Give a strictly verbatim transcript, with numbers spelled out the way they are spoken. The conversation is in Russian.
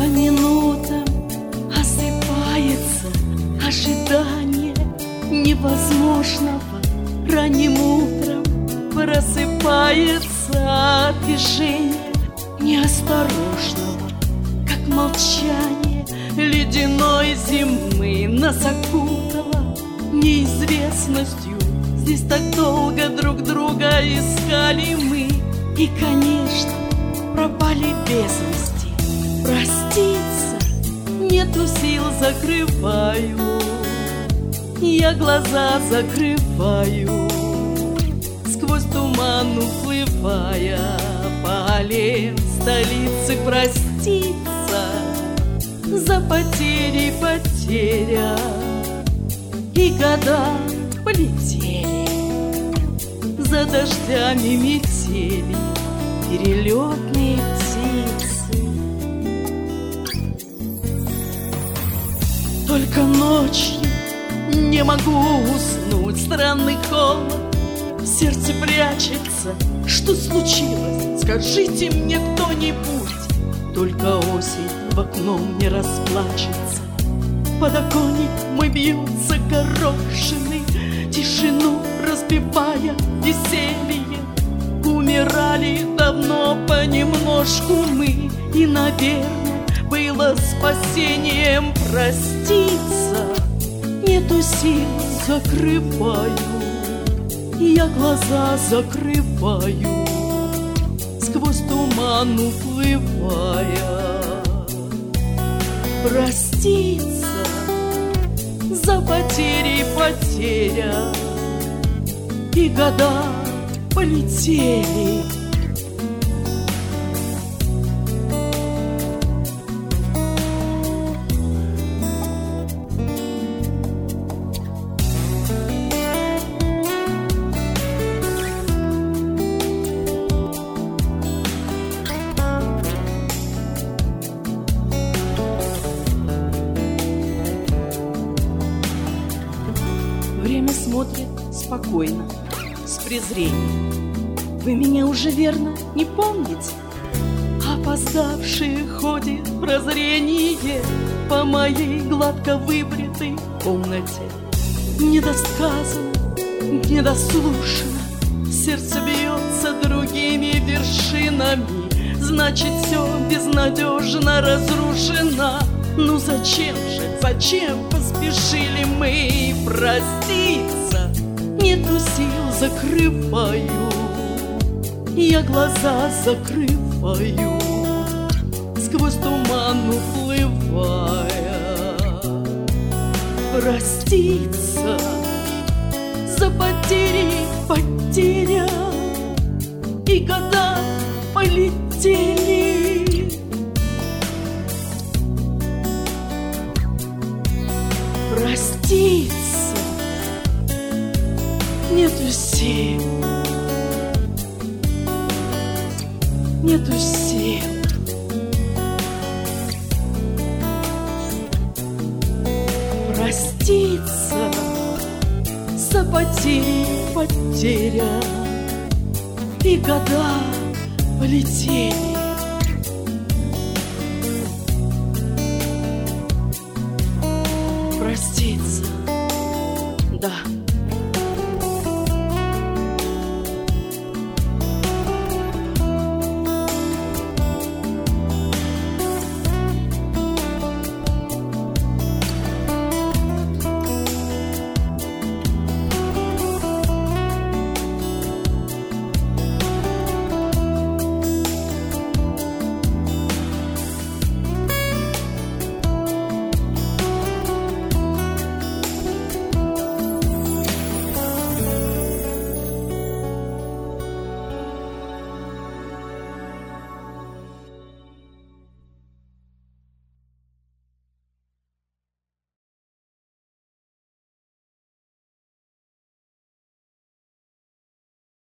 По минутам осыпается ожидание невозможного. Ранним утром просыпается от движения неосторожного, как молчание ледяной зимы нас окутало неизвестностью. Здесь так долго друг друга искали мы, и, конечно, пропали без вести. Проститься нету сил, закрываю, я глаза закрываю, сквозь туман уплывая по аллеям столицы. Проститься за потери, потеря, и года полетели за дождями метели перелетные птицы. Только ночью не могу уснуть, странный холод в сердце прячется. Что случилось? Скажите мне кто-нибудь. Только осень в окно не расплачется. Подоконник мой бьется горошиной, тишину разбивая веселье. Умирали давно понемножку мы, и, наверное, было спасением проститься. Нету сил, закрываю, я глаза закрываю, сквозь туман уплывая. Проститься за потери, потеря, и года полетели. Время смотрит спокойно, с презрением. Вы меня уже верно не помните? Опоздавший ходит прозрение по моей гладко выбритой комнате. Недосказано, недослушано, сердце бьется другими вершинами. Значит, все безнадежно разрушено. Ну зачем же, зачем поспешили мы проститься? Нету сил, закрываю, я глаза закрываю, сквозь туман уплывая. Проститься за потери, потеря, и года полетели. Проститься нету сил, нету сил. Проститься за потери, потеря, и года полетели. Проститься, да.